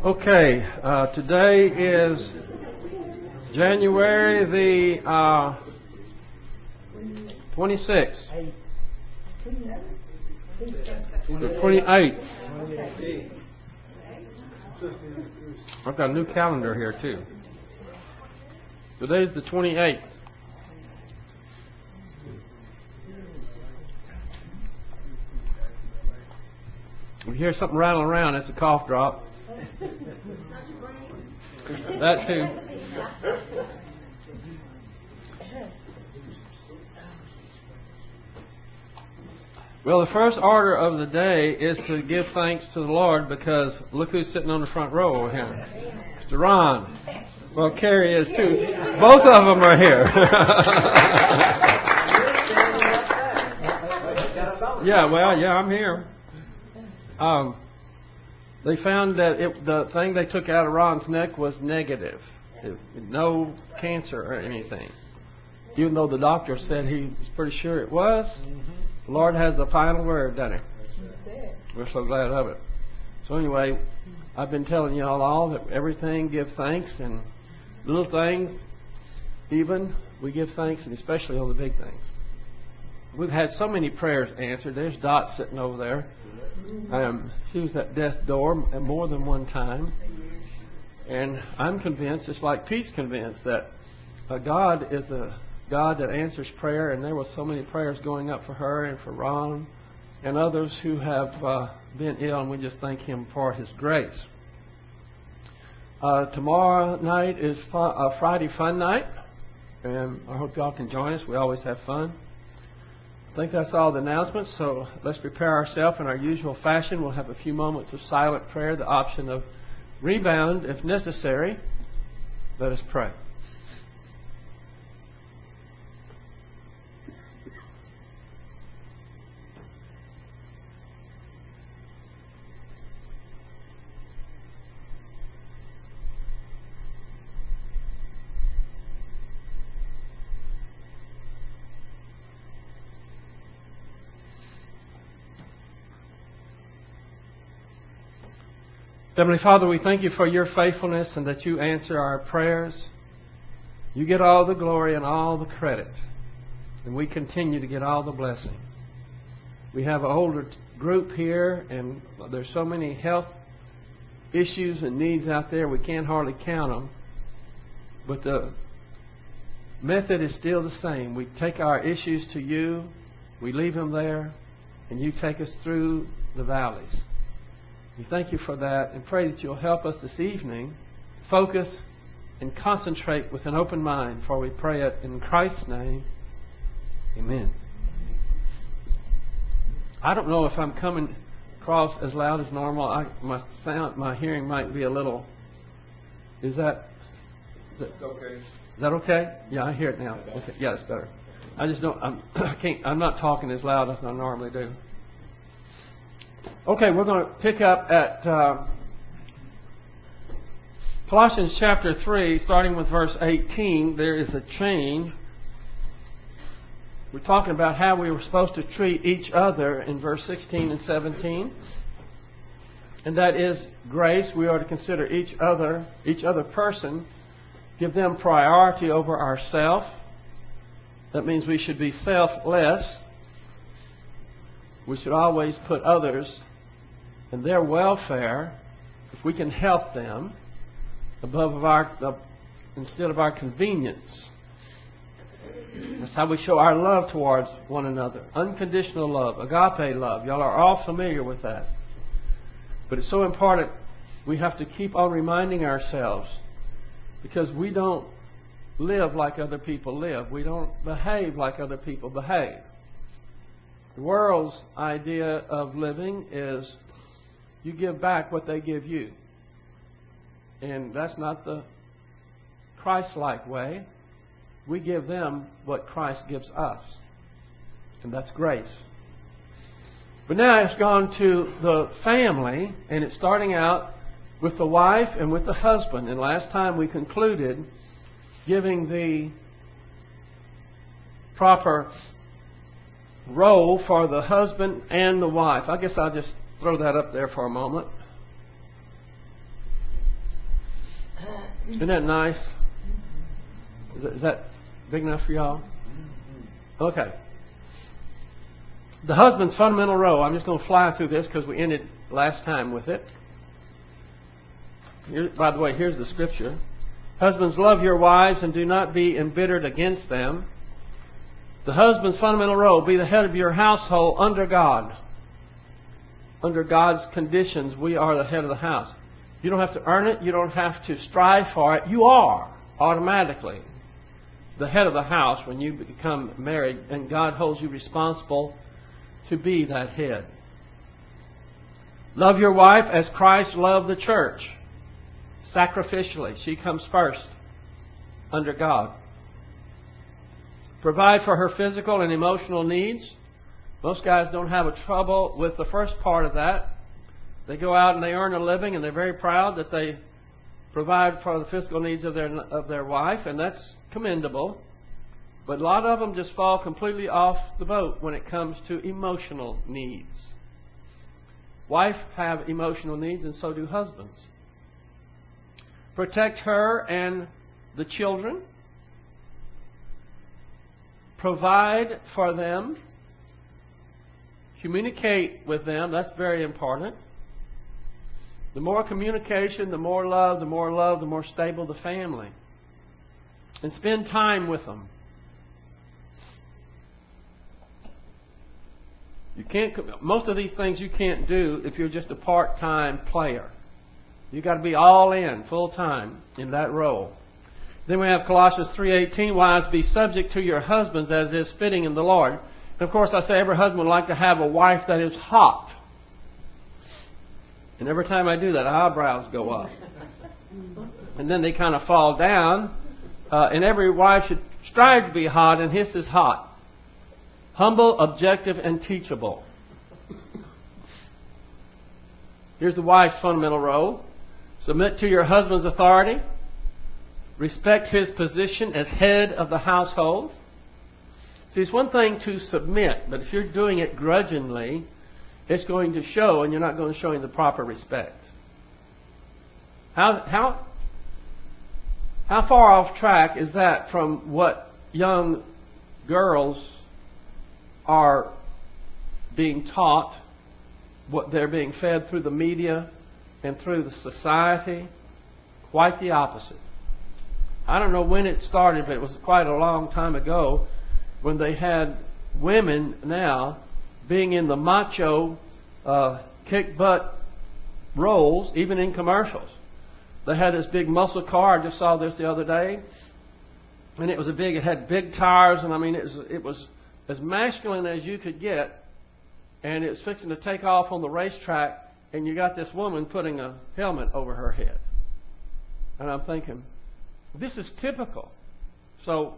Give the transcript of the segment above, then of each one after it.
Okay, today is January the 26th. The 28th. I've got a new calendar here too. Today's the 28th. If you hear something rattling around, it's a cough drop. That too. Well, the first order of the day is to give thanks to the Lord, because look who's sitting on the front row over here. Mr. Ron. Well, Carrie is too. Both of them are here. I'm here. They found that the thing they took out of Ron's neck was negative. No cancer or anything. Even though the doctor said he was pretty sure it was. The Lord has the final word, doesn't He? We're so glad of it. So anyway, I've been telling you all that everything give thanks, and little things, even, we give thanks, and especially on the big things. We've had so many prayers answered. There's Dot sitting over there. She was at death's door more than one time. And I'm convinced, just like Pete's convinced, that God is a God that answers prayer. And there were so many prayers going up for her and for Ron and others who have been ill. And we just thank Him for His grace. Tomorrow night is Friday Fun Night. And I hope y'all can join us. We always have fun. I think that's all the announcements, so let's prepare ourselves in our usual fashion. We'll have a few moments of silent prayer, the option of rebound if necessary. Let us pray. Heavenly Father, we thank You for Your faithfulness and that You answer our prayers. You get all the glory and all the credit. And we continue to get all the blessing. We have an older group here, and there's so many health issues and needs out there, we can't hardly count them. But the method is still the same. We take our issues to You, we leave them there, and You take us through the valleys. We thank You for that, and pray that You'll help us this evening focus and concentrate with an open mind, for we pray it in Christ's name. Amen. I don't know if I'm coming across as loud as normal. My hearing might be a little. Is that okay? Is that okay? Yeah, I hear it now. Okay, yeah, it's better. I just don't. I'm not talking as loud as I normally do. Okay, we're going to pick up at Colossians chapter 3, starting with verse 18. There is a change. We're talking about how we were supposed to treat each other in verse 16 and 17. And that is grace. We are to consider each other person, give them priority over ourselves. That means we should be selfless. We should always put others and their welfare, if we can help them, instead of our convenience. That's how we show our love towards one another. Unconditional love, agape love. Y'all are all familiar with that. But it's so important, we have to keep on reminding ourselves, because we don't live like other people live. We don't behave like other people behave. The world's idea of living is you give back what they give you. And that's not the Christ-like way. We give them what Christ gives us. And that's grace. But now it's gone to the family, and it's starting out with the wife and with the husband. And last time we concluded giving the proper role for the husband and the wife. I guess I'll just throw that up there for a moment. Isn't that nice? Is that big enough for y'all? Okay. The husband's fundamental role. I'm just going to fly through this because we ended last time with it. By the way, here's the scripture. Husbands, love your wives and do not be embittered against them. The husband's fundamental role, be the head of your household under God. Under God's conditions, we are the head of the house. You don't have to earn it. You don't have to strive for it. You are automatically the head of the house when you become married, and God holds you responsible to be that head. Love your wife as Christ loved the church. Sacrificially. She comes first under God. Provide for her physical and emotional needs. Most guys don't have a trouble with the first part of that. They go out and they earn a living and they're very proud that they provide for the physical needs of their wife, and that's commendable. But a lot of them just fall completely off the boat when it comes to emotional needs. Wives have emotional needs, and so do husbands. Protect her and the children. Provide for them. Communicate with them. That's very important. The more communication, the more love, the more stable the family. And spend time with them. Most of these things you can't do if you're just a part-time player. You've got to be all in, full-time, in that role. Then we have Colossians 3:18, wives, be subject to your husbands as is fitting in the Lord. And of course, I say every husband would like to have a wife that is hot. And every time I do that, eyebrows go up. And then they kind of fall down. And every wife should strive to be hot, and his is hot. Humble, objective, and teachable. Here's the wife's fundamental role. Submit to your husband's authority. Respect his position as head of the household. See, it's one thing to submit, but if you're doing it grudgingly, it's going to show, and you're not going to show him the proper respect. How far off track is that from what young girls are being taught, what they're being fed through the media and through the society? Quite the opposite. I don't know when it started, but it was quite a long time ago when they had women now being in the macho, kick-butt roles, even in commercials. They had this big muscle car. I just saw this the other day. And it had big tires, and I mean, it was as masculine as you could get. And it's fixing to take off on the racetrack, and you got this woman putting a helmet over her head. And I'm thinking, this is typical. So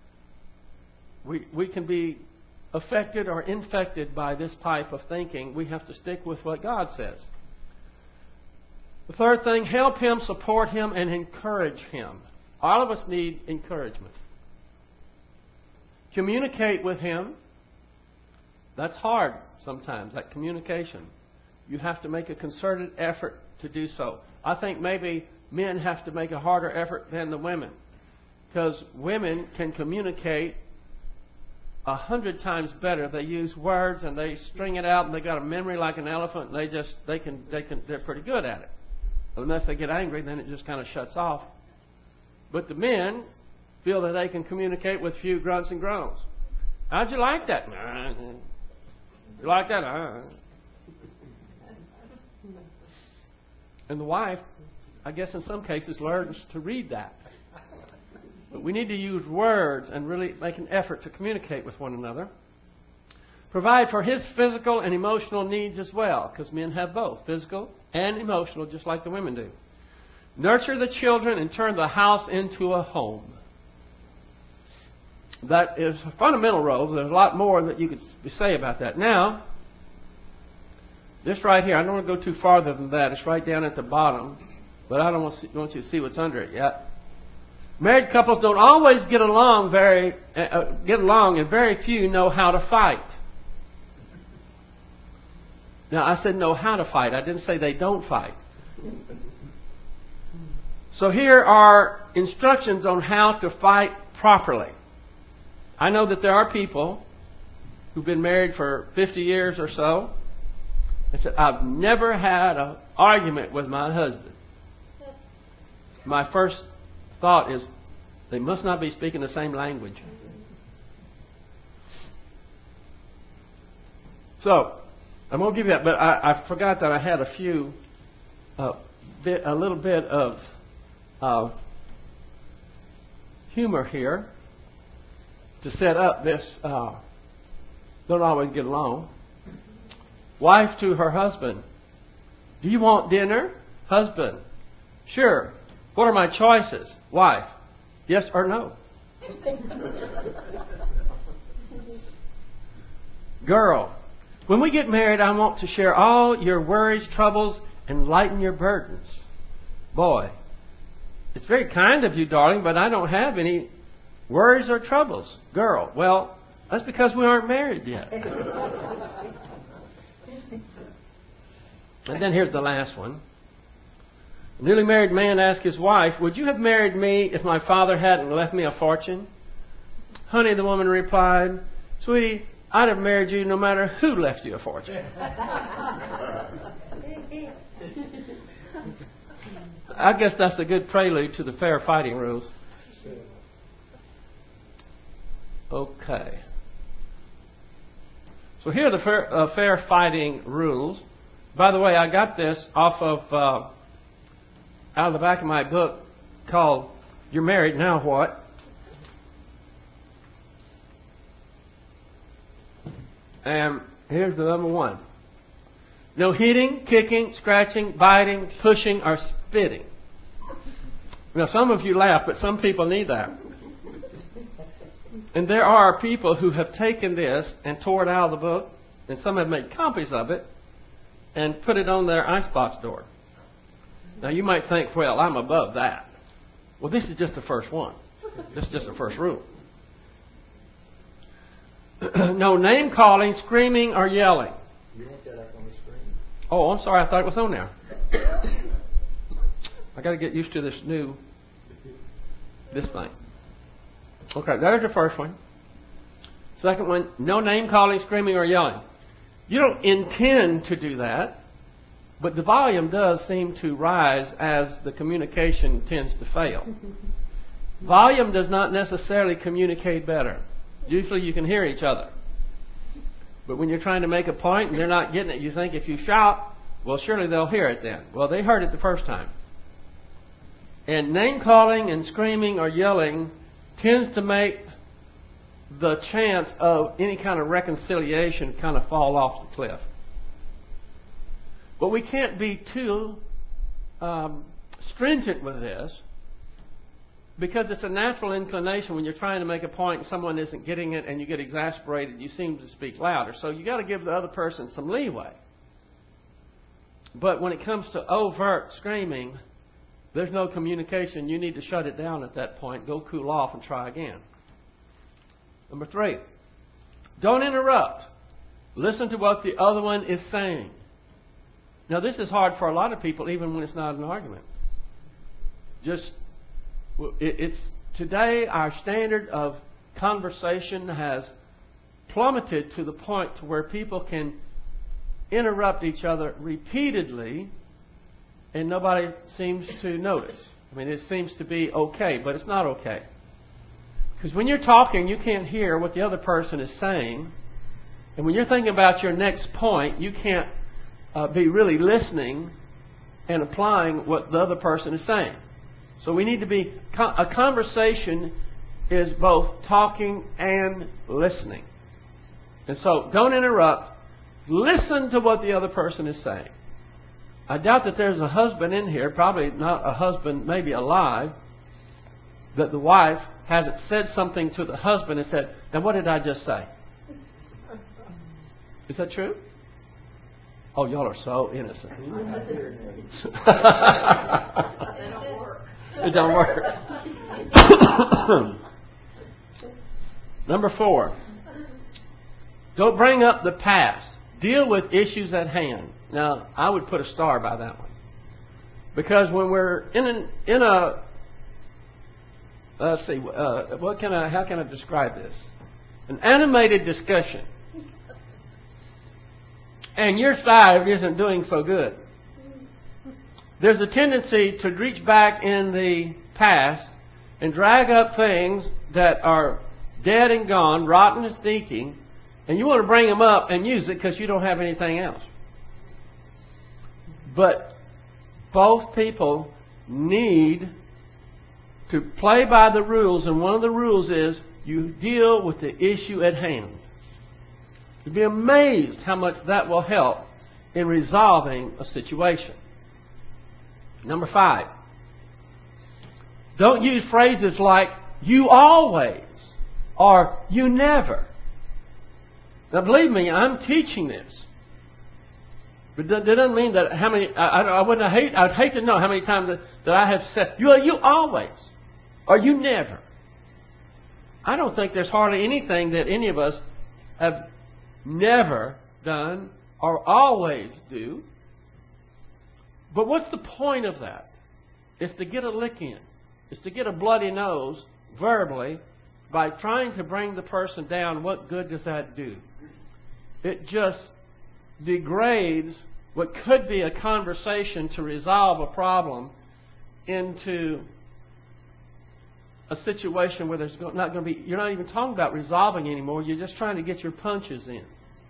we can be affected or infected by this type of thinking. We have to stick with what God says. The third thing, help him, support him, and encourage him. All of us need encouragement. Communicate with him. That's hard sometimes, that communication. You have to make a concerted effort to do so. I think maybe men have to make a harder effort than the women, because women can communicate 100 times better. They use words and they string it out, and they got a memory like an elephant, and they're pretty good at it. Unless they get angry, then it just kind of shuts off. But the men feel that they can communicate with few grunts and groans. How'd you like that? You like that? And the wife, I guess in some cases, learns to read that. But we need to use words and really make an effort to communicate with one another. Provide for his physical and emotional needs as well, because men have both, physical and emotional, just like the women do. Nurture the children and turn the house into a home. That is a fundamental role. There's a lot more that you could say about that. Now, this right here, I don't want to go too farther than that. It's right down at the bottom, but I don't want you to see what's under it yet. Married couples don't always get along, and very few know how to fight. Now, I said know how to fight. I didn't say they don't fight. So here are instructions on how to fight properly. I know that there are people who've been married for 50 years or so and said, I've never had an argument with my husband. My first thought is, they must not be speaking the same language. So, I'm going to give you that, but I forgot that I had a little bit of humor here to set up this don't always get along. Wife to her husband. Do you want dinner? Husband. Sure. What are my choices? Wife. Yes or no? Girl. When we get married, I want to share all your worries, troubles, and lighten your burdens. Boy. It's very kind of you, darling, but I don't have any worries or troubles. Girl. Well, that's because we aren't married yet. And then here's the last one. A newly married man asked his wife, would you have married me if my father hadn't left me a fortune? Honey, the woman replied, sweetie, I'd have married you no matter who left you a fortune. I guess that's a good prelude to the fair fighting rules. Okay. So here are the fair fighting rules. By the way, I got this off of out of the back of my book called You're Married, Now What? And here's the number one. No hitting, kicking, scratching, biting, pushing, or spitting. Now, some of you laugh, but some people need that. And there are people who have taken this and tore it out of the book, and some have made copies of it and put it on their icebox door. Now, you might think, well, I'm above that. Well, this is just the first one. This is just the first rule. No name calling, screaming, or yelling. You want that up on the screen? Oh, I'm sorry. I thought it was on there. I got to get used to this thing. Okay, there's the first one. Second one, no name calling, screaming, or yelling. You don't intend to do that, but the volume does seem to rise as the communication tends to fail. Volume does not necessarily communicate better. Usually you can hear each other. But when you're trying to make a point and they're not getting it, you think if you shout, well, surely they'll hear it then. Well, they heard it the first time. And name calling and screaming or yelling tends to make the chance of any kind of reconciliation kind of fall off the cliff. But we can't be too stringent with this, because it's a natural inclination when you're trying to make a point and someone isn't getting it and you get exasperated, you seem to speak louder. So you got to give the other person some leeway. But when it comes to overt screaming, there's no communication. You need to shut it down at that point. Go cool off and try again. Number 3, don't interrupt. Listen to what the other one is saying. Now, this is hard for a lot of people, even when it's not an argument. It's today our standard of conversation has plummeted to the point to where people can interrupt each other repeatedly and nobody seems to notice. I mean, it seems to be okay, but it's not okay. Because when you're talking, you can't hear what the other person is saying. And when you're thinking about your next point, you can't be really listening and applying what the other person is saying. So we need to be... A conversation is both talking and listening. And so don't interrupt. Listen to what the other person is saying. I doubt that there's a husband in here, probably not a husband, maybe alive, that the wife hasn't said something to the husband and said, now what did I just say? Is that true? Oh, y'all are so innocent. They don't work. It don't work. Number 4. Don't bring up the past. Deal with issues at hand. Now, I would put a star by that one. Because when we're in a let's see, how can I describe this? An animated discussion, and your side isn't doing so good. There's a tendency to reach back in the past and drag up things that are dead and gone, rotten and stinking, and you want to bring them up and use it because you don't have anything else. But both people need to play by the rules, and one of the rules is you deal with the issue at hand. You'd be amazed how much that will help in resolving a situation. Number 5. Don't use phrases like "you always" or "you never." Now, believe me, I'm teaching this. But that doesn't mean that how many. I'd hate to know how many times that I have said you always or you never. I don't think there's hardly anything that any of us have never done or always do. But what's the point of that? It's to get a lick in. It's to get a bloody nose verbally by trying to bring the person down. What good does that do? It just degrades what could be a conversation to resolve a problem into a situation where there's not going to be. You're not even talking about resolving anymore. You're just trying to get your punches in.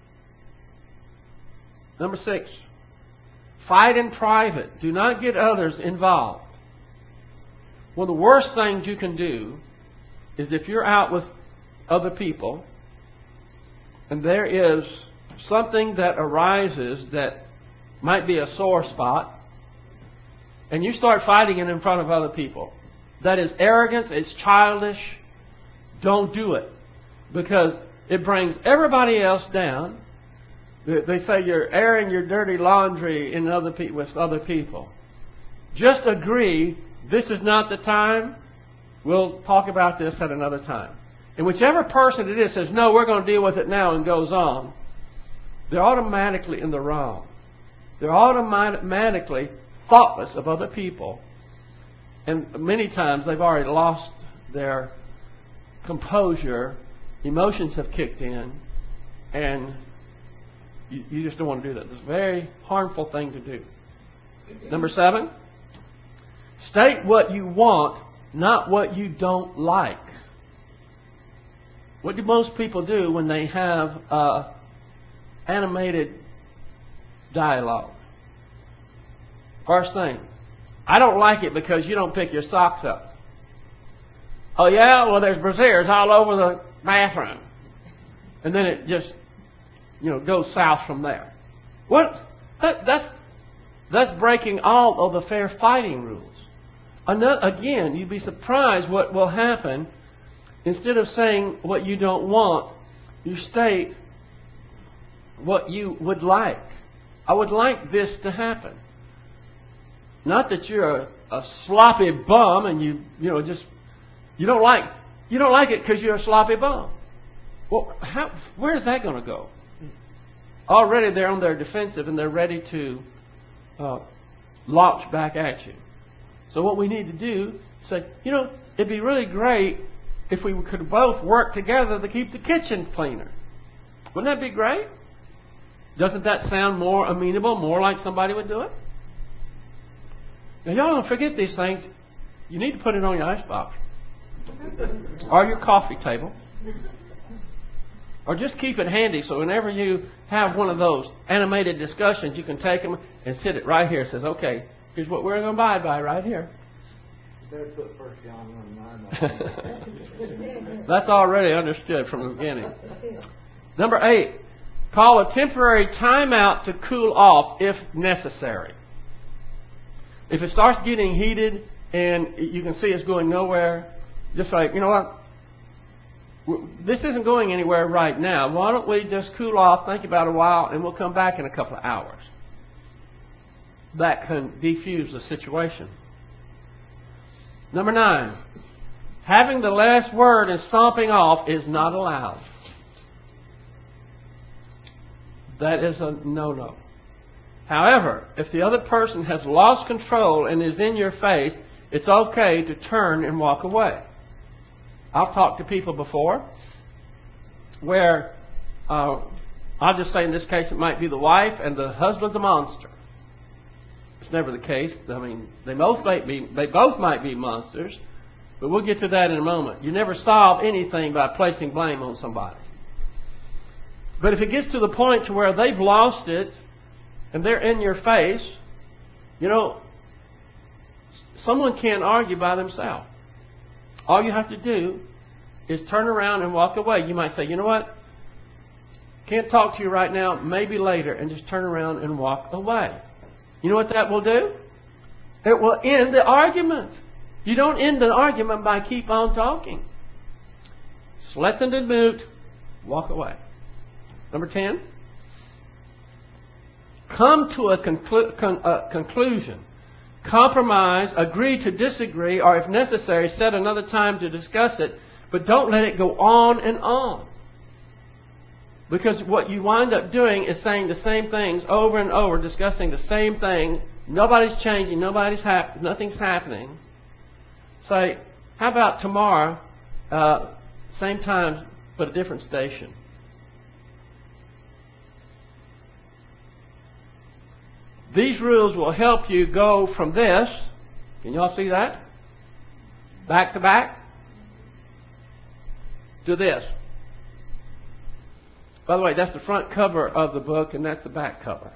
Number 6. Fight in private. Do not get others involved. One of the worst things you can do is if you're out with other people and there is something that arises that might be a sore spot, and you start fighting it in front of other people. That is arrogance. It's childish. Don't do it, because it brings everybody else down. They say you're airing your dirty laundry with other people. Just agree, this is not the time. We'll talk about this at another time. And whichever person it is says, no, we're going to deal with it now, and goes on, they're automatically in the wrong. They're automatically thoughtless of other people. And many times they've already lost their composure. Emotions have kicked in. And you just don't want to do that. It's a very harmful thing to do. Number 7. State what you want, not what you don't like. What do most people do when they have animated dialogue? First thing, I don't like it because you don't pick your socks up. Oh yeah? Well, there's brassieres all over the bathroom. And then it just, goes south from there. What? That's breaking all of the fair fighting rules. Again, you'd be surprised what will happen. Instead of saying what you don't want, you state what you would like. I would like this to happen. Not that you're a sloppy bum and you don't like it because you're a sloppy bum. Well, where's that going to go? Already they're on their defensive and they're ready to launch back at you. So what we need to do is say, it'd be really great if we could both work together to keep the kitchen cleaner. Wouldn't that be great? Doesn't that sound more amenable, more like somebody would do it? Now, y'all don't forget these things. You need to put it on your icebox. Or your coffee table. Or just keep it handy so whenever you have one of those animated discussions, you can take them and sit it right here. It says, okay, here's what we're going to abide by right here. You better put 1 John 1:9. That's already understood from the beginning. Number 8. Call a temporary timeout to cool off if necessary. If it starts getting heated and you can see it's going nowhere, just like, you know what? This isn't going anywhere right now. Why don't we just cool off, think about it a while, and we'll come back in a couple of hours. That can defuse the situation. Number 9. Having the last word and stomping off is not allowed. That is a no-no. However, if the other person has lost control and is in your face, it's okay to turn and walk away. I've talked to people before where, I'll just say in this case it might be the wife and the husband's a monster. It's never the case. I mean, they both might be monsters, but we'll get to that in a moment. You never solve anything by placing blame on somebody. But if it gets to the point to where they've lost it and they're in your face, you know, someone can't argue by themselves. All you have to do is turn around and walk away. You might say, you know what? Can't talk to you right now, maybe later, and just turn around and walk away. You know what that will do? It will end the argument. You don't end the argument by keep on talking. Sletten den Mut, walk away. Number 10. Come to a conclusion. Compromise, agree to disagree, or if necessary, set another time to discuss it, but don't let it go on and on. Because what you wind up doing is saying the same things over and over, discussing the same thing. Nobody's changing, nothing's happening. Say, how about tomorrow, same time, but a different station? These rules will help you go from this, can you all see that? Back to back, to this. By the way, that's the front cover of the book, and that's the back cover.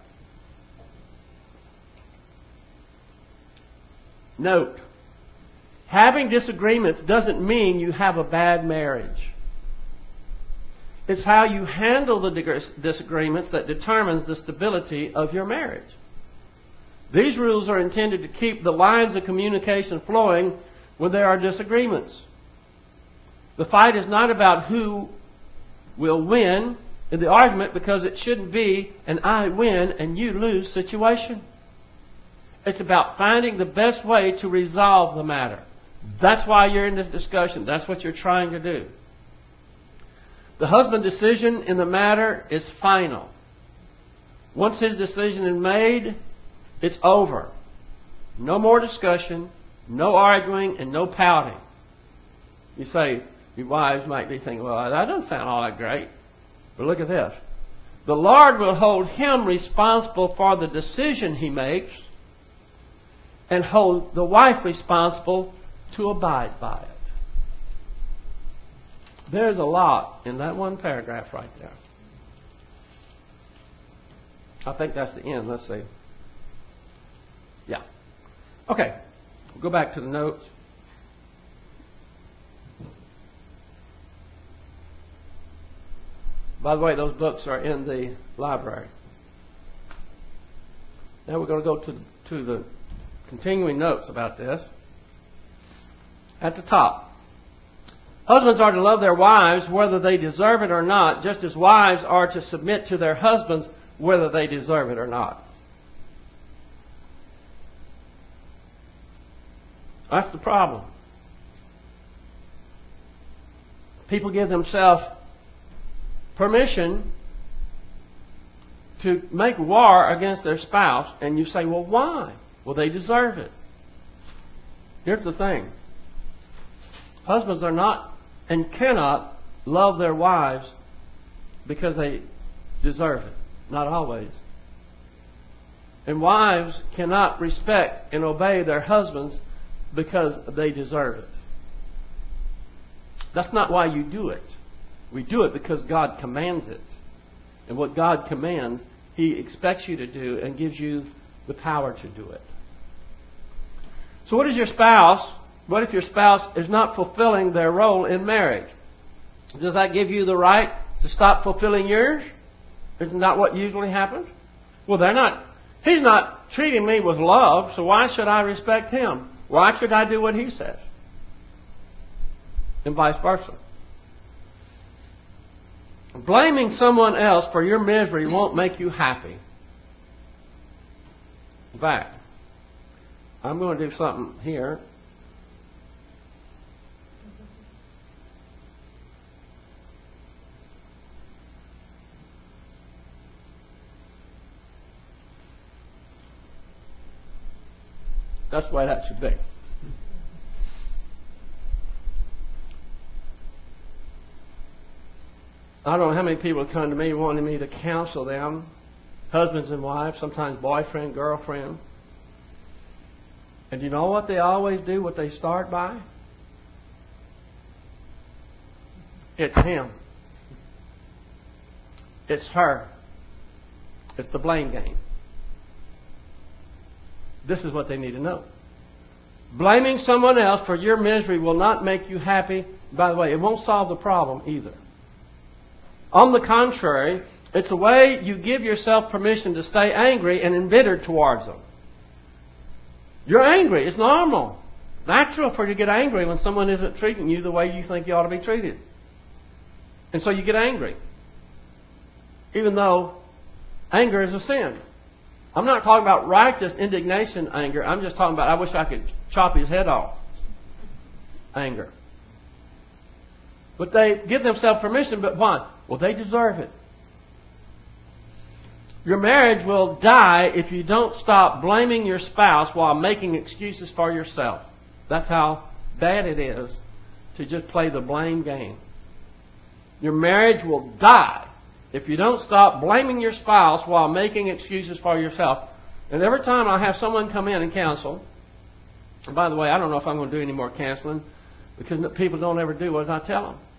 Note, having disagreements doesn't mean you have a bad marriage. It's how you handle the disagreements that determines the stability of your marriage. These rules are intended to keep the lines of communication flowing when there are disagreements. The fight is not about who will win in the argument, because it shouldn't be an I win and you lose situation. It's about finding the best way to resolve the matter. That's why you're in this discussion. That's what you're trying to do. The husband's decision in the matter is final. Once his decision is made, it's over. No more discussion, no arguing, and no pouting. You say, your wives might be thinking, well, that doesn't sound all that great. But look at this. The Lord will hold him responsible for the decision he makes and hold the wife responsible to abide by it. There's a lot in that one paragraph right there. I think that's the end. Let's see. Yeah. Okay. We'll go back to the notes. By the way, those books are in the library. Now we're going to go to the continuing notes about this. At the top, husbands are to love their wives whether they deserve it or not, just as wives are to submit to their husbands whether they deserve it or not. That's the problem. People give themselves permission to make war against their spouse, and you say, well, why? Well, they deserve it. Here's the thing. Husbands are not and cannot love their wives because they deserve it. Not always. And wives cannot respect and obey their husbands because they deserve it. That's not why you do it. We do it because God commands it. And what God commands, He expects you to do and gives you the power to do it. So what if your spouse is not fulfilling their role in marriage? Does that give you the right to stop fulfilling yours? Isn't that what usually happens? Well, he's not treating me with love, so why should I respect him? Why should I do what he says? And vice versa. Blaming someone else for your misery won't make you happy. In fact, I'm going to do something here. That's the way that should be. I don't know how many people have come to me wanting me to counsel them, husbands and wives, sometimes boyfriend, girlfriend. And you know what they always do, what they start by? It's him. It's her. It's the blame game. This is what they need to know. Blaming someone else for your misery will not make you happy. By the way, it won't solve the problem either. On the contrary, it's a way you give yourself permission to stay angry and embittered towards them. You're angry. It's normal. Natural for you to get angry when someone isn't treating you the way you think you ought to be treated. And so you get angry. Even though anger is a sin. I'm not talking about righteous indignation anger. I'm just talking about I wish I could chop his head off anger. But they give themselves permission, but why? Well, they deserve it. Your marriage will die if you don't stop blaming your spouse while making excuses for yourself. That's how bad it is to just play the blame game. Your marriage will die if you don't stop blaming your spouse while making excuses for yourself. And every time I have someone come in and counsel, and by the way, I don't know if I'm going to do any more counseling because people don't ever do what I tell them.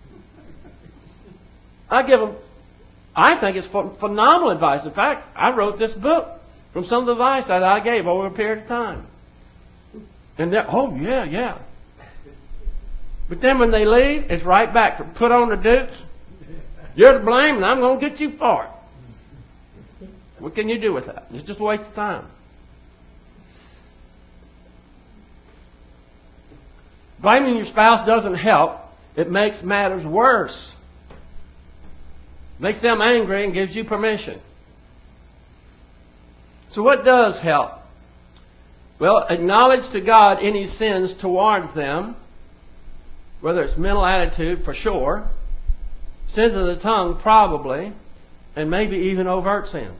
I give them, I think it's phenomenal advice. In fact, I wrote this book from some of the advice that I gave over a period of time. And they're, oh yeah. But then when they leave, it's right back to put on the dukes. You're to blame and I'm going to get you for it. What can you do with that? It's just a waste of time. Blaming your spouse doesn't help. It makes matters worse. Makes them angry and gives you permission. So what does help? Well, acknowledge to God any sins towards them, whether it's mental attitude, for sure, sins of the tongue, probably, and maybe even overt sins.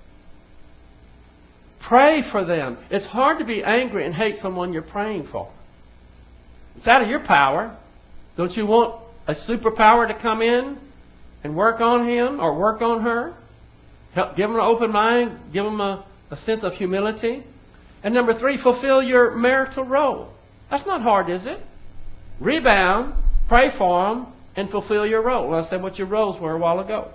Pray for them. It's hard to be angry and hate someone you're praying for. It's out of your power. Don't you want a superpower to come in and work on him or work on her? Help, give them an open mind. Give them a sense of humility. And number 3, fulfill your marital role. That's not hard, is it? Rebound, pray for them, and fulfill your role. Well, I said what your roles were a while ago.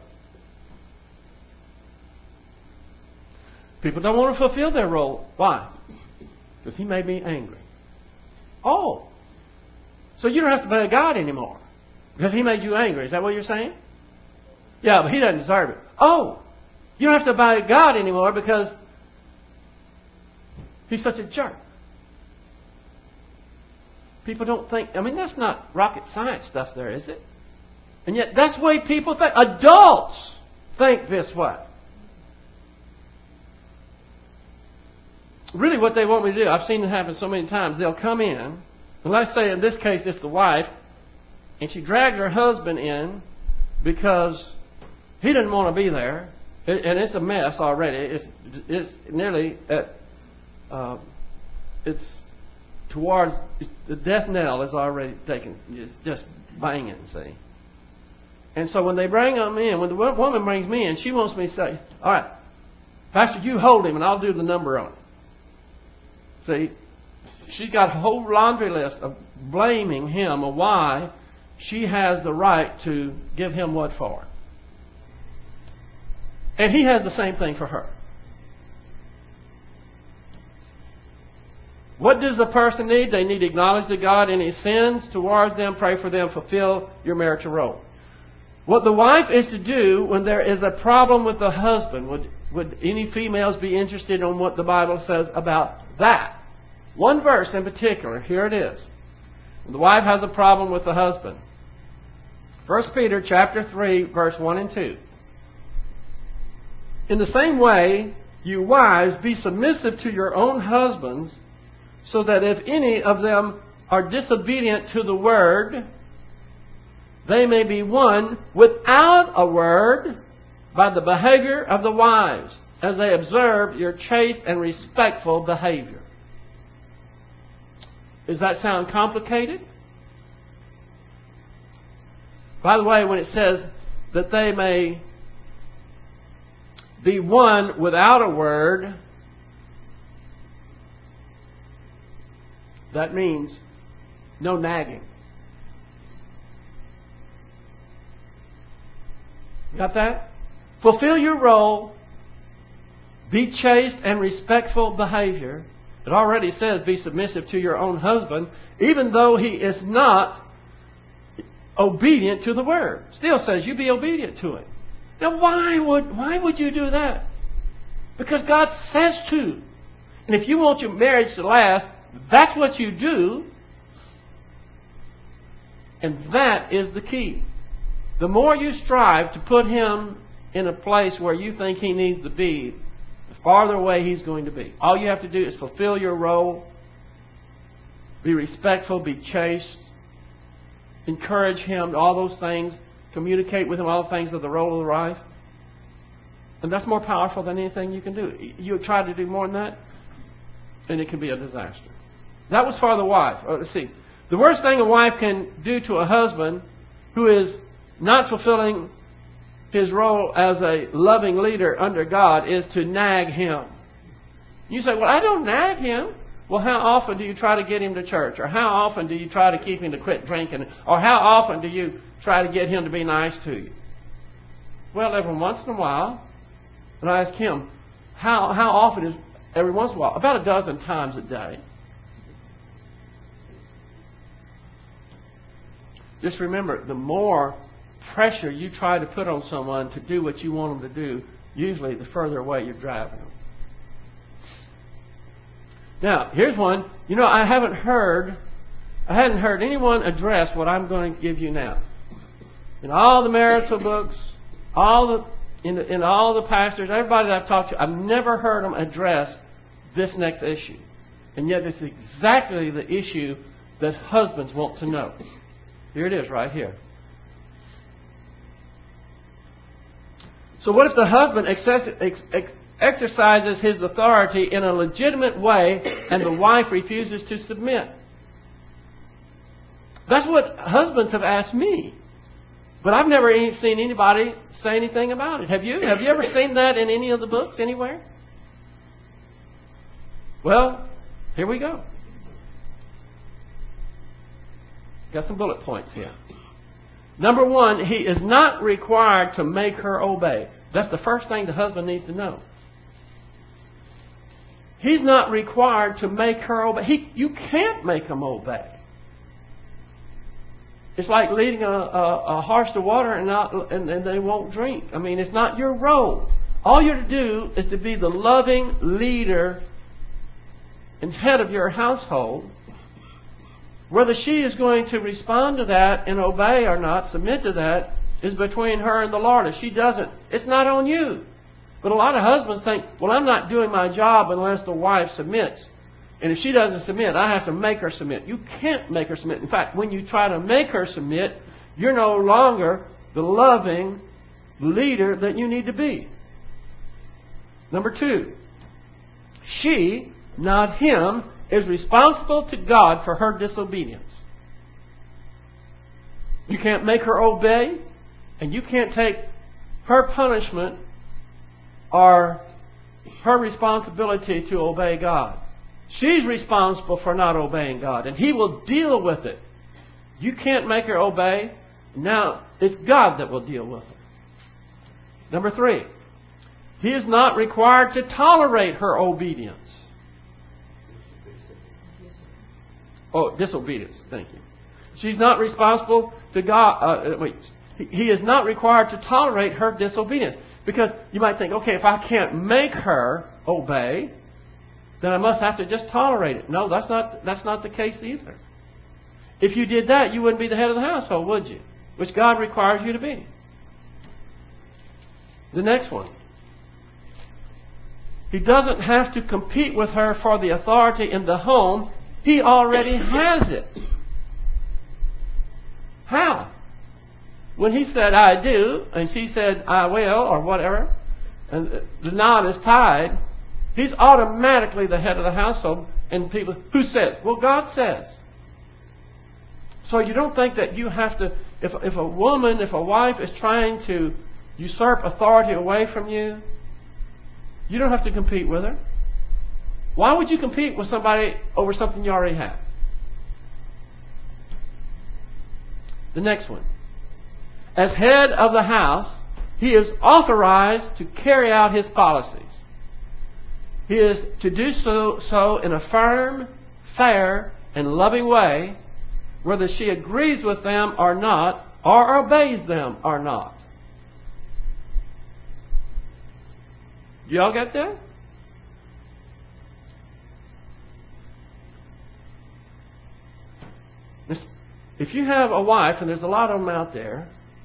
People don't want to fulfill their role. Why? Because he made me angry. Oh, so you don't have to obey God anymore because he made you angry. Is that what you're saying? Yeah, but he doesn't deserve it. Oh, you don't have to obey God anymore because he's such a jerk. People don't think, I mean, that's not rocket science stuff there, is it? And yet that's the way people think. Adults think this way. Really what they want me to do, I've seen it happen so many times, they'll come in, and let's say in this case it's the wife, and she drags her husband in because he didn't want to be there, and it's a mess already. It's nearly at, it's towards, the death knell is already taken. It's just banging, see. And so when they bring them in, when the woman brings me in, she wants me to say, all right, Pastor, you hold him and I'll do the number on him. See, she's got a whole laundry list of blaming him of why she has the right to give him what for. And he has the same thing for her. What does the person need? They need to acknowledge to God any sins towards them, pray for them, fulfill your marital role. What the wife is to do when there is a problem with the husband, would any females be interested in what the Bible says about that? One verse in particular, here it is. The wife has a problem with the husband. 1 Peter chapter 3, verse 1 and 2. In the same way, you wives, be submissive to your own husbands, so that if any of them are disobedient to the word, they may be won without a word by the behavior of the wives, as they observe your chaste and respectful behavior. Does that sound complicated? By the way, when it says that they may be one without a word, that means no nagging. Got that? Fulfill your role. Be chaste and respectful behavior. It already says be submissive to your own husband, even though he is not obedient to the word. Still says you be obedient to it. Now why would you do that? Because God says to. And if you want your marriage to last, that's what you do. And that is the key. The more you strive to put him in a place where you think he needs to be, the farther away he's going to be. All you have to do is fulfill your role, be respectful, be chaste, encourage him, all those things, communicate with him all the things of the role of the wife. And that's more powerful than anything you can do. You try to do more than that, and it can be a disaster. That was for the wife. Let's see. The worst thing a wife can do to a husband who is not fulfilling his role as a loving leader under God is to nag him. You say, well, I don't nag him. Well, how often do you try to get him to church? Or how often do you try to keep him to quit drinking? Or how often do you try to get him to be nice to you? Well, every once in a while. And I ask him, how often is every once in a while? About 12 times a day. Just remember, the more pressure you try to put on someone to do what you want them to do, usually the further away you're driving them. Now, here's one. You know, I hadn't heard anyone address what I'm going to give you now. In all the marital books, in all the pastors, everybody that I've talked to, I've never heard them address this next issue. And yet it's exactly the issue that husbands want to know. Here it is right here. So what if the husband exercises his authority in a legitimate way and the wife refuses to submit? That's what husbands have asked me. But I've never seen anybody say anything about it. Have you? Have you ever seen that in any of the books anywhere? Well, here we go. Got some bullet points here. Number one, he is not required to make her obey. That's the first thing the husband needs to know. He's not required to make her obey. You can't make him obey. It's like leading a horse to water and they won't drink. I mean, it's not your role. All you're to do is to be the loving leader and head of your household. Whether she is going to respond to that and obey or not, submit to that, is between her and the Lord. If she doesn't, it's not on you. But a lot of husbands think, well, I'm not doing my job unless the wife submits. And if she doesn't submit, I have to make her submit. You can't make her submit. In fact, when you try to make her submit, you're no longer the loving leader that you need to be. Number two, she, not him, is responsible to God for her disobedience. You can't make her obey, and you can't take her punishment or her responsibility to obey God. She's responsible for not obeying God, and He will deal with it. You can't make her obey. Now, it's God that will deal with it. Number three, he is not required to tolerate her obedience. Oh, disobedience. Thank you. She's not responsible to God. He is not required to tolerate her disobedience. Because you might think, okay, if I can't make her obey, then I must have to just tolerate it. No, that's not the case either. If you did that, you wouldn't be the head of the household, would you? Which God requires you to be. The next one. He doesn't have to compete with her for the authority in the home. He already has it. How? When he said, I do, and she said, I will, or whatever, and the knot is tied, he's automatically the head of the household. And people, who says? Well, God says. So you don't think that you have to, if a woman, if a wife is trying to usurp authority away from you, you don't have to compete with her. Why would you compete with somebody over something you already have? The next one. As head of the house, he is authorized to carry out his policies. He is to do so in a firm, fair, and loving way, whether she agrees with them or not, or obeys them or not. Y'all get that? If you have a wife, and there's a lot of them out there,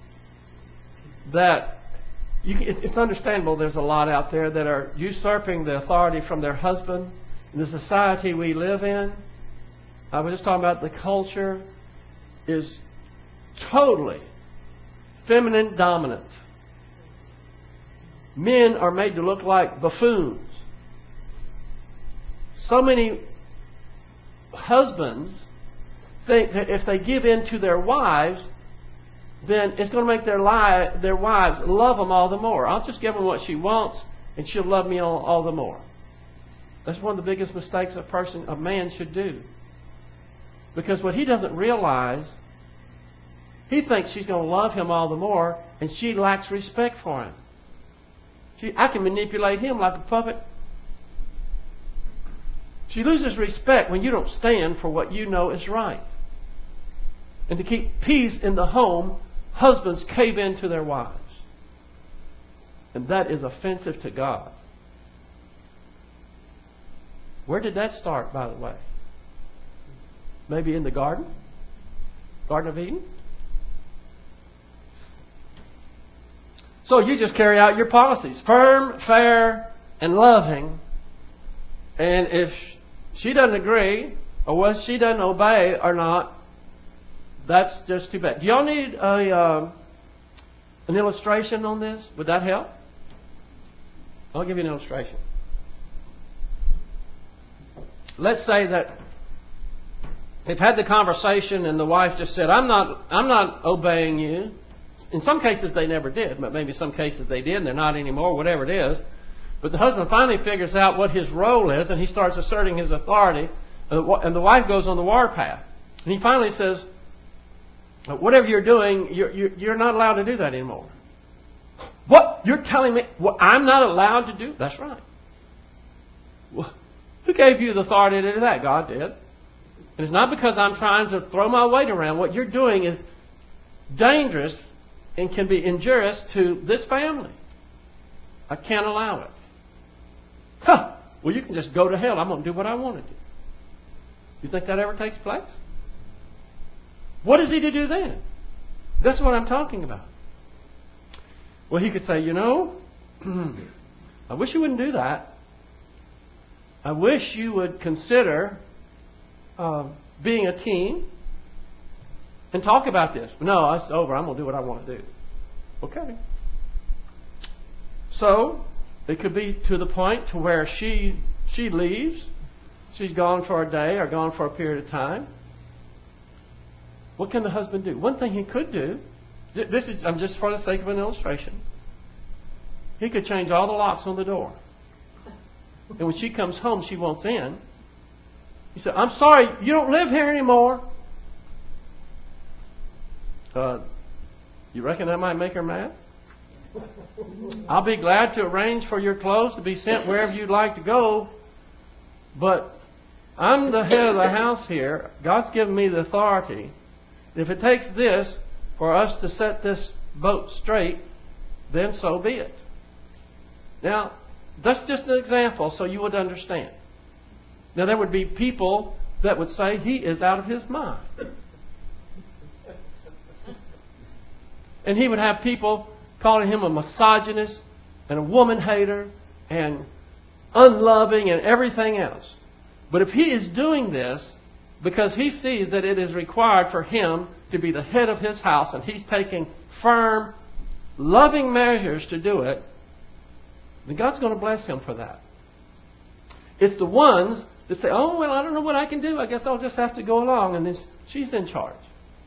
that it's understandable there's a lot out there that are usurping the authority from their husband in the society we live in. I was just talking about the culture is totally feminine dominant. Men are made to look like buffoons. So many husbands think that if they give in to their wives, then it's going to make their wives love them all the more. I'll just give them what she wants, and she'll love me all the more. That's one of the biggest mistakes a man should do. Because what he doesn't realize, he thinks she's going to love him all the more, and she lacks respect for him. I can manipulate him like a puppet. She loses respect when you don't stand for what you know is right. And to keep peace in the home, husbands cave in to their wives. And that is offensive to God. Where did that start, by the way? Maybe in the garden? Garden of Eden? So you just carry out your policies. Firm, fair, and loving. And if she doesn't agree, or what she doesn't obey or not, that's just too bad. Do y'all need an illustration on this? Would that help? I'll give you an illustration. Let's say that they've had the conversation and the wife just said, I'm not obeying you. In some cases they never did, but maybe some cases they did and they're not anymore, whatever it is. But the husband finally figures out what his role is and he starts asserting his authority, and the wife goes on the warpath. And he finally says, whatever you're doing, you're not allowed to do that anymore. What? You're telling me what I'm not allowed to do? That's right. Well, who gave you the authority to do that? God did. And it's not because I'm trying to throw my weight around. What you're doing is dangerous and can be injurious to this family. I can't allow it. Huh. Well, you can just go to hell. I'm going to do what I want to do. You think that ever takes place? What is he to do then? That's what I'm talking about. Well, he could say, I wish you wouldn't do that. I wish you would consider being a team and talk about this. No, it's over. I'm going to do what I want to do. Okay. So, it could be to the point to where she leaves. She's gone for a day or gone for a period of time. What can the husband do? One thing he could do, I'm just for the sake of an illustration, he could change all the locks on the door. And when she comes home, she wants in. He said, I'm sorry, you don't live here anymore. You reckon that might make her mad? I'll be glad to arrange for your clothes to be sent wherever you'd like to go. But I'm the head of the house here. God's given me the authority. If it takes this for us to set this boat straight, then so be it. Now, that's just an example so you would understand. Now, there would be people that would say he is out of his mind. And he would have people calling him a misogynist and a woman hater and unloving and everything else. But if he is doing this because he sees that it is required for him to be the head of his house and he's taking firm, loving measures to do it, then God's going to bless him for that. It's the ones that say, oh, well, I don't know what I can do. I guess I'll just have to go along. And then she's in charge.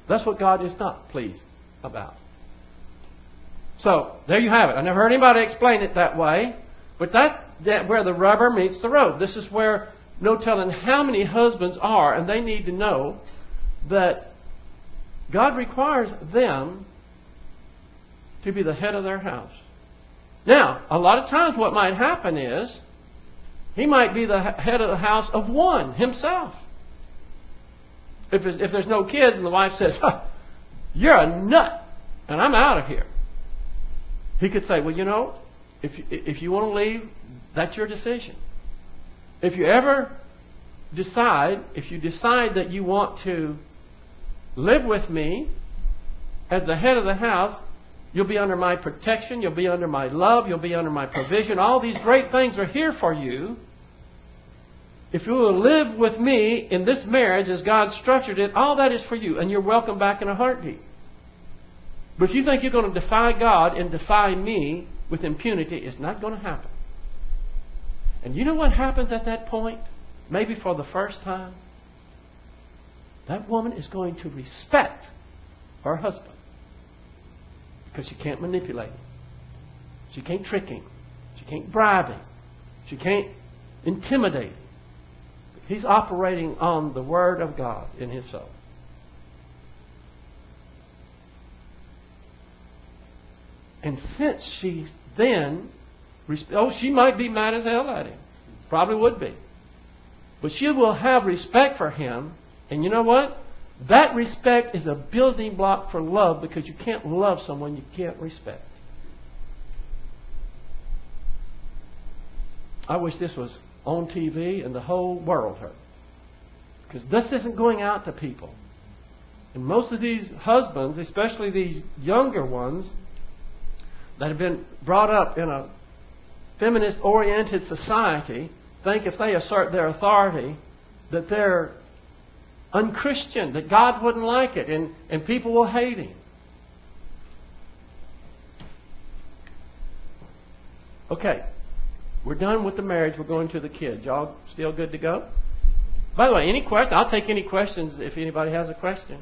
That's what God is not pleased about. So, there you have it. I never heard anybody explain it that way, but that's where the rubber meets the road. This is where no telling how many husbands are, and they need to know that God requires them to be the head of their house. Now, a lot of times what might happen is he might be the head of the house of one himself. If there's no kids and the wife says, "You're a nut and I'm out of here," he could say, "Well, you know, if you want to leave, that's your decision. If you decide that you want to live with me as the head of the house, you'll be under my protection, you'll be under my love, you'll be under my provision. All these great things are here for you. If you will live with me in this marriage as God structured it, all that is for you, and you're welcome back in a heartbeat. But if you think you're going to defy God and defy me with impunity, it's not going to happen." And you know what happens at that point? Maybe for the first time? That woman is going to respect her husband. Because she can't manipulate him. She can't trick him. She can't bribe him. She can't intimidate him. He's operating on the Word of God in his soul. And since she then, she might be mad as hell at him. Probably would be. But she will have respect for him. And you know what? That respect is a building block for love, because you can't love someone you can't respect. I wish this was on TV and the whole world heard. Because this isn't going out to people. And most of these husbands, especially these younger ones that have been brought up in a feminist-oriented society, think if they assert their authority that they're unchristian, that God wouldn't like it, and people will hate him. Okay, we're done with the marriage. We're going to the kids. Y'all still good to go? By the way, any questions? I'll take any questions if anybody has a question.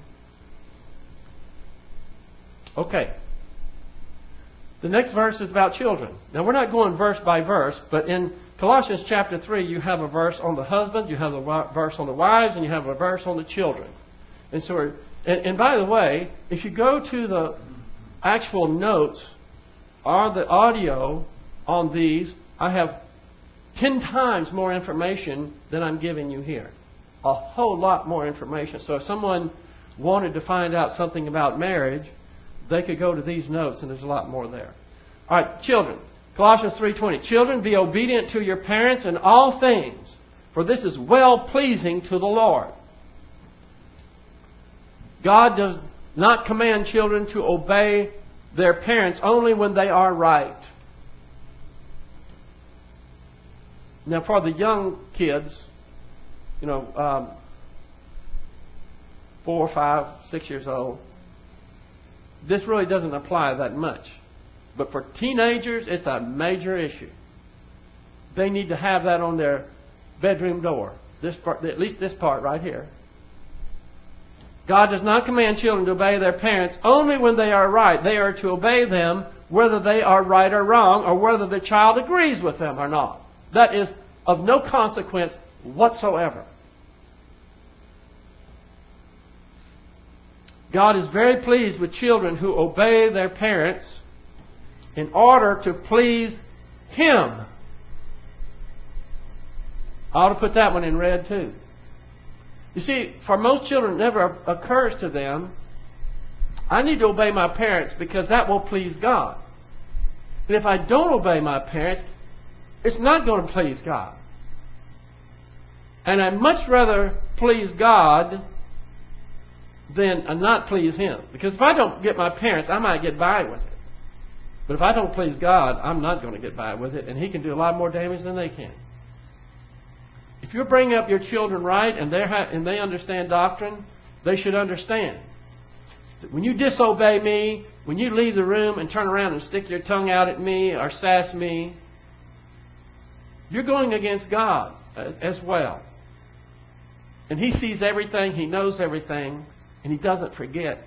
Okay. The next verse is about children. Now, we're not going verse by verse, but in Colossians chapter 3, you have a verse on the husband, you have a verse on the wives, and you have a verse on the children. And so, and by the way, if you go to the actual notes or the audio on these, I have 10 times more information than I'm giving you here. A whole lot more information. So if someone wanted to find out something about marriage, they could go to these notes, and there's a lot more there. All right, children. Colossians 3:20. Children, be obedient to your parents in all things, for this is well-pleasing to the Lord. God does not command children to obey their parents only when they are right. Now, for the young kids, 4, 5, 6 years old, this really doesn't apply that much. But for teenagers, it's a major issue. They need to have that on their bedroom door. This part, at least this part right here. God does not command children to obey their parents only when they are right. They are to obey them whether they are right or wrong, or whether the child agrees with them or not. That is of no consequence whatsoever. God is very pleased with children who obey their parents in order to please Him. I ought to put that one in red too. You see, for most children, it never occurs to them, I need to obey my parents because that will please God. And if I don't obey my parents, it's not going to please God. And I'd much rather please God than not please Him. Because if I don't get my parents, I might get by with it. But if I don't please God, I'm not going to get by with it. And He can do a lot more damage than they can. If you're bringing up your children right and they understand doctrine, they should understand that when you disobey me, when you leave the room and turn around and stick your tongue out at me or sass me, you're going against God as well. And He sees everything, He knows everything, And He doesn't forget.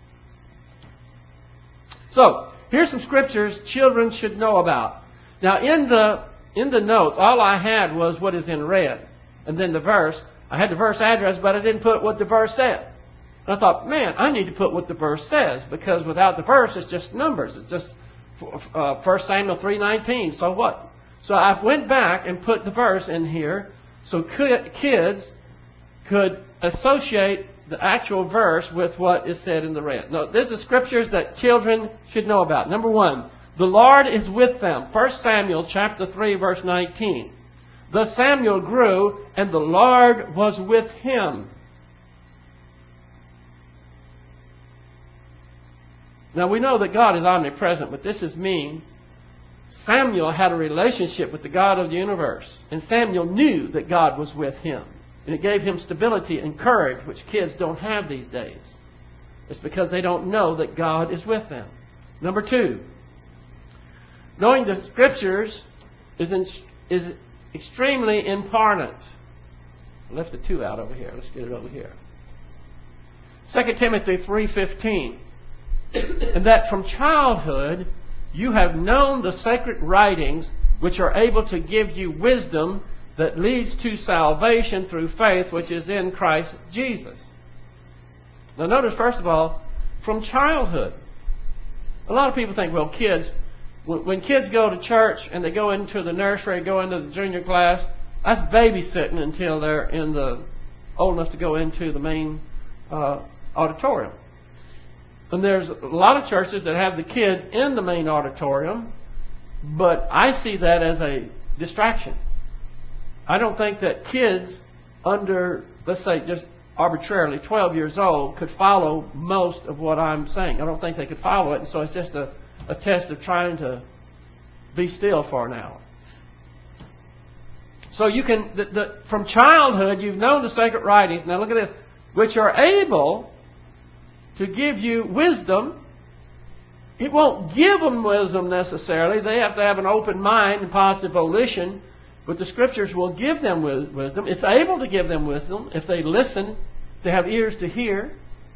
So, here's some scriptures children should know about. Now, in the notes, all I had was what is in red. And then the verse. I had the verse address, but I didn't put what the verse said. And I thought, man, I need to put what the verse says, because without the verse, it's just numbers. It's just 1 Samuel 3:19. So what? So I went back and put the verse in here so kids could associate the actual verse with what is said in the red. Now, these are scriptures that children should know about. Number 1, the Lord is with them. 1 Samuel chapter 3, verse 19. Thus Samuel grew, and the Lord was with him. Now, we know that God is omnipresent, but this is mean. Samuel had a relationship with the God of the universe, and Samuel knew that God was with him. And it gave him stability and courage, which kids don't have these days. It's because they don't know that God is with them. Number 2, knowing the Scriptures is extremely important. I left the 2 out over here. Let's get it over here. 2 Timothy 3:15. And that from childhood you have known the sacred writings, which are able to give you wisdom that leads to salvation through faith, which is in Christ Jesus. Now notice, first of all, from childhood. A lot of people think, well, kids, when kids go to church and they go into the nursery, go into the junior class, that's babysitting until they're old enough to go into the main auditorium. And there's a lot of churches that have the kids in the main auditorium, but I see that as a distraction. I don't think that kids under, let's say, just arbitrarily 12 years old could follow most of what I'm saying. I don't think they could follow it, and so it's just a test of trying to be still for an hour. So you can, from childhood, you've known the sacred writings. Now look at this, which are able to give you wisdom. It won't give them wisdom necessarily. They have to have an open mind and positive volition. But the Scriptures will give them wisdom. It's able to give them wisdom if they listen, they have ears to hear.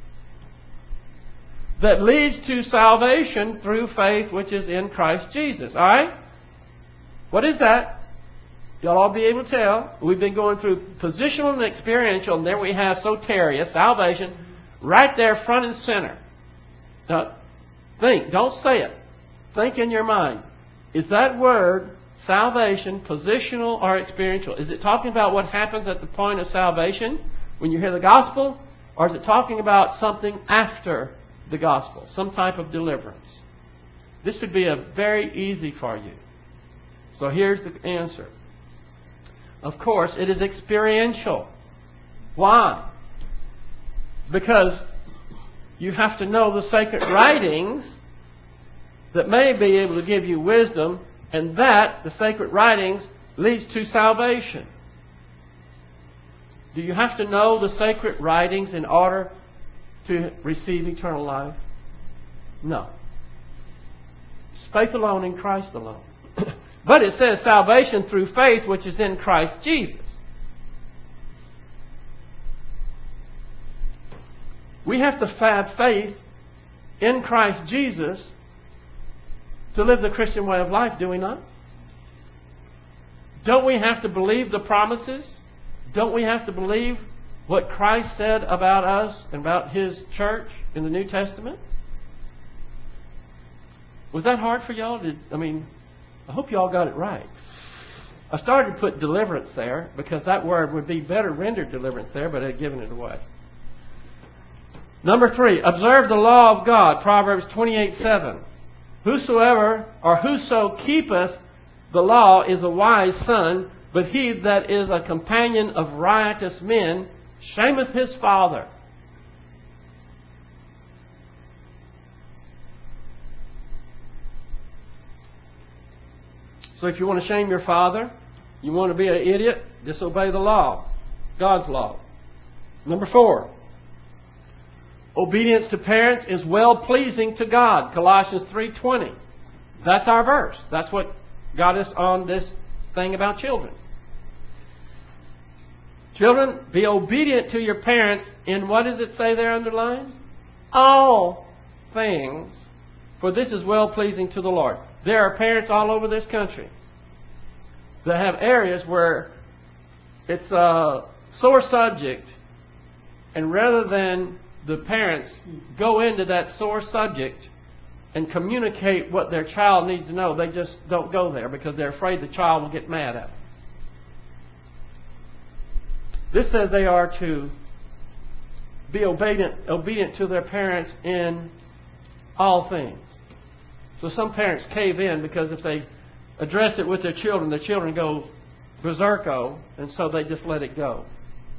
That leads to salvation through faith, which is in Christ Jesus. All right? What is that? You'll all be able to tell. We've been going through positional and experiential, and then we have soteria, salvation, right there front and center. Now, think. Don't say it. Think in your mind. Is that word, salvation, positional or experiential? Is it talking about what happens at the point of salvation when you hear the gospel? Or is it talking about something after the gospel? Some type of deliverance? This would be very easy for you. So here's the answer. Of course, it is experiential. Why? Because you have to know the sacred writings that may be able to give you wisdom, and that, the sacred writings, leads to salvation. Do you have to know the sacred writings in order to receive eternal life? No. It's faith alone in Christ alone. But it says salvation through faith, which is in Christ Jesus. We have to have faith in Christ Jesus to live the Christian way of life, do we not? Don't we have to believe the promises? Don't we have to believe what Christ said about us and about His church in the New Testament? Was that hard for y'all? I hope y'all got it right. I started to put deliverance there because that word would be better rendered deliverance there, but I'd given it away. Number 3, observe the law of God, Proverbs 28:7. Whosoever or whoso keepeth the law is a wise son, but he that is a companion of riotous men shameth his father. So if you want to shame your father, you want to be an idiot, disobey the law, God's law. Number 4, obedience to parents is well-pleasing to God, Colossians 3:20. That's our verse. That's what got us on this thing about children. Children, be obedient to your parents in, what does it say there underlined? All things, for this is well-pleasing to the Lord. There are parents all over this country that have areas where it's a sore subject, and rather than the parents go into that sore subject and communicate what their child needs to know, they just don't go there because they're afraid the child will get mad at them. This says they are to be obedient to their parents in all things. So some parents cave in because if they address it with their children, the children go berserko, and so they just let it go.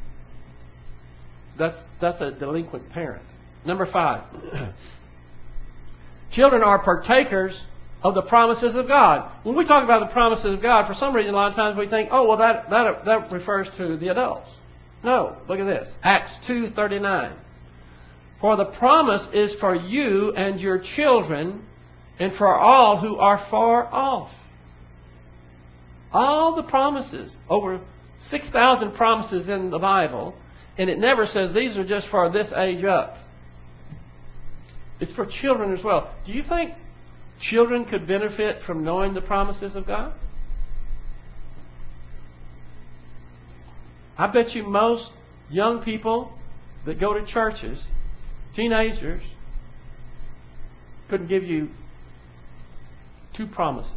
That's a delinquent parent. Number 5. Children are partakers of the promises of God. When we talk about the promises of God, for some reason, a lot of times we think, oh, well, that refers to the adults. No, look at this. Acts 2:39. For the promise is for you and your children and for all who are far off. All the promises, over 6,000 promises in the Bible, and it never says these are just for this age up. It's for children as well. Do you think children could benefit from knowing the promises of God? I bet you most young people that go to churches, teenagers, couldn't give you 2 promises.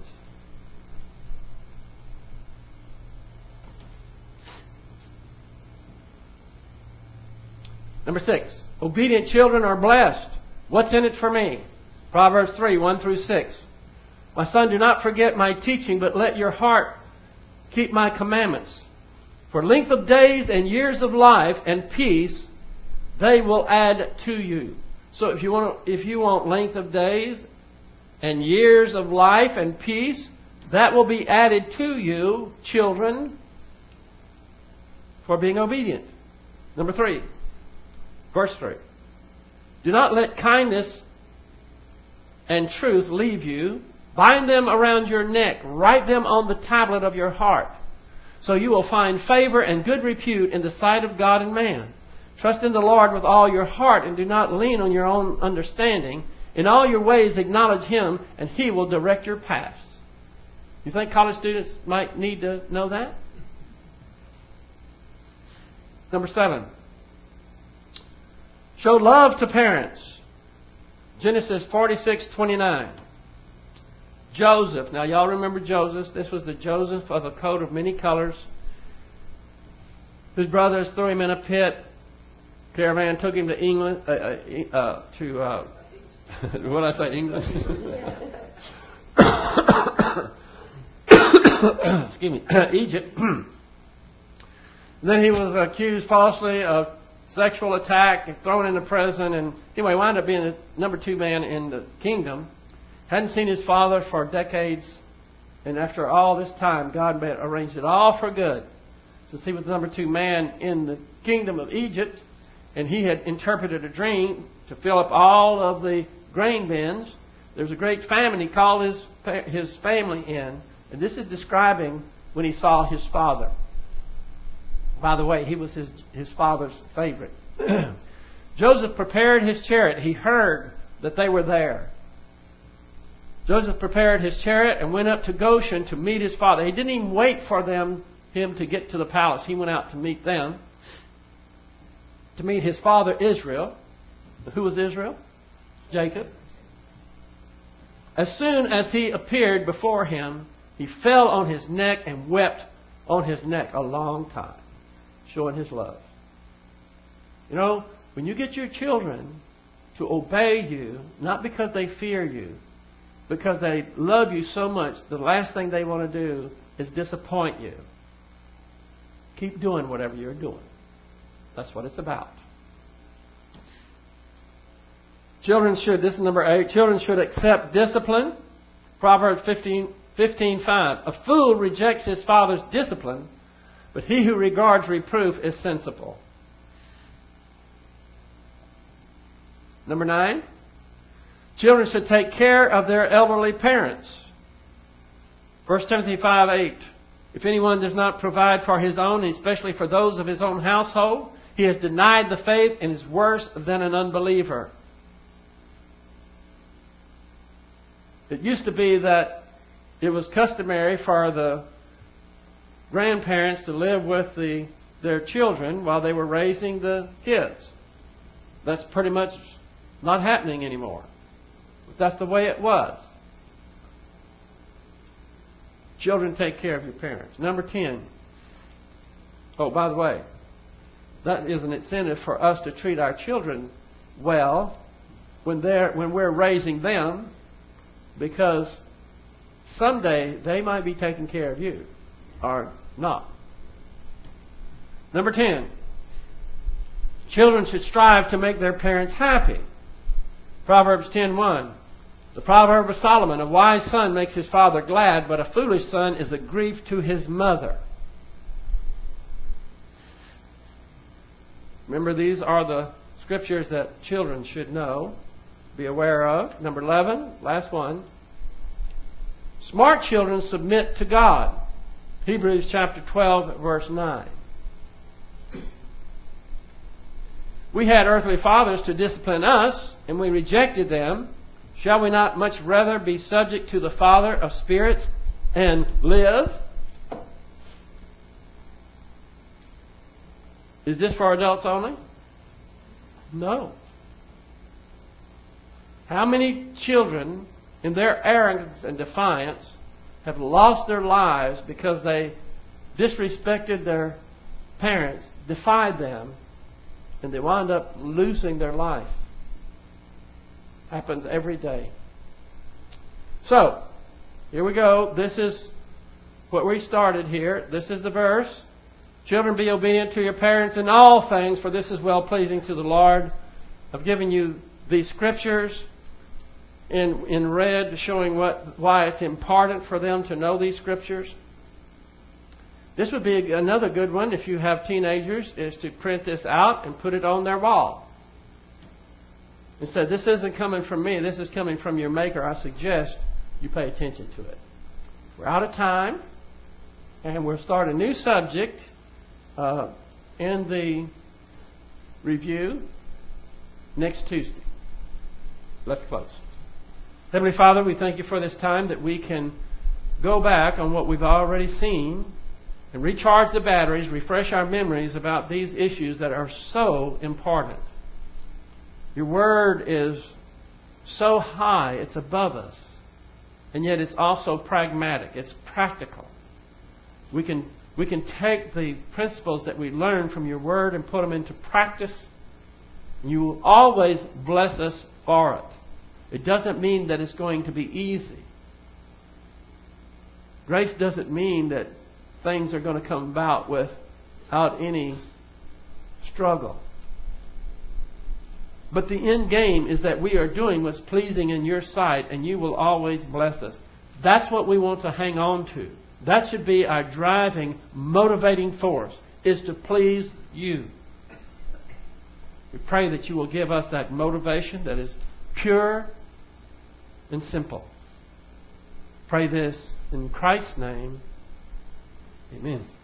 Number 6. Obedient children are blessed. What's in it for me? Proverbs 3:1-6. My son, do not forget my teaching, but let your heart keep my commandments. For length of days and years of life and peace, they will add to you. So if you want length of days and years of life and peace, that will be added to you, children, for being obedient. Number 3, verse 3. Do not let kindness and truth leave you. Bind them around your neck. Write them on the tablet of your heart. So you will find favor and good repute in the sight of God and man. Trust in the Lord with all your heart and do not lean on your own understanding. In all your ways acknowledge Him and He will direct your paths. You think college students might need to know that? Number 7. Show love to parents. Genesis 46:29. Joseph. Now, y'all remember Joseph. This was the Joseph of a coat of many colors. His brothers threw him in a pit. Caravan took him to England. What did I say? England? Excuse me. Egypt. Then he was accused falsely of sexual attack and thrown into prison. And anyway, wound up being the number 2 man in the kingdom. Hadn't seen his father for decades. And after all this time, God arranged it all for good. Since he was the number 2 man in the kingdom of Egypt, and he had interpreted a dream to fill up all of the grain bins, there was a great famine. He called his family in. And this is describing when he saw his father. By the way, he was his father's favorite. Joseph prepared his chariot. He heard that they were there. Joseph prepared his chariot and went up to Goshen to meet his father. He didn't even wait for him to get to the palace. He went out to meet them. To meet his father Israel. Who was Israel? Jacob. As soon as he appeared before him, he fell on his neck and wept on his neck a long time, showing his love. You know, when you get your children to obey you, not because they fear you, because they love you so much, the last thing they want to do is disappoint you. Keep doing whatever you're doing. That's what it's about. Children should, this is number 8, children should accept discipline. Proverbs 15:5. A fool rejects his father's discipline, but he who regards reproof is sensible. Number 9. Children should take care of their elderly parents. 1 Timothy 5:8. If anyone does not provide for his own, and especially for those of his own household, he has denied the faith and is worse than an unbeliever. It used to be that it was customary for the grandparents to live with their children while they were raising the kids. That's pretty much not happening anymore. But that's the way it was. Children, take care of your parents. Number 10. Oh, by the way, that is an incentive for us to treat our children well when we're raising them, because someday they might be taking care of you or not. Number 10. Children should strive to make their parents happy. Proverbs 10:1. The proverb of Solomon: a wise son makes his father glad, but a foolish son is a grief to his mother. Remember, these are the scriptures that children should know, be aware of. Number 11, last one. Smart children submit to God. Hebrews chapter 12, verse 9. We had earthly fathers to discipline us, and we rejected them. Shall we not much rather be subject to the Father of spirits and live? Is this for adults only? No. How many children, in their arrogance and defiance, have lost their lives because they disrespected their parents, defied them, and they wound up losing their life? Happens every day. So, here we go. This is what we started here. This is the verse. Children, be obedient to your parents in all things, for this is well-pleasing to the Lord. I've given you these scriptures in red, showing why it's important for them to know these scriptures. This would be another good one if you have teenagers, is to print this out and put it on their wall. And say, this isn't coming from me, this is coming from your Maker. I suggest you pay attention to it. We're out of time, and we'll start a new subject in the review next Tuesday. Let's close. Heavenly Father, we thank you for this time that we can go back on what we've already seen and recharge the batteries, refresh our memories about these issues that are so important. Your Word is so high, it's above us. And yet it's also pragmatic. It's practical. We can take the principles that we learn from your Word and put them into practice. You will always bless us for it. It doesn't mean that it's going to be easy. Grace doesn't mean that things are going to come about without any struggle. But the end game is that we are doing what's pleasing in your sight, and you will always bless us. That's what we want to hang on to. That should be our driving, motivating force, is to please you. We pray that you will give us that motivation that is pure and simple. Pray this in Christ's name. Amen.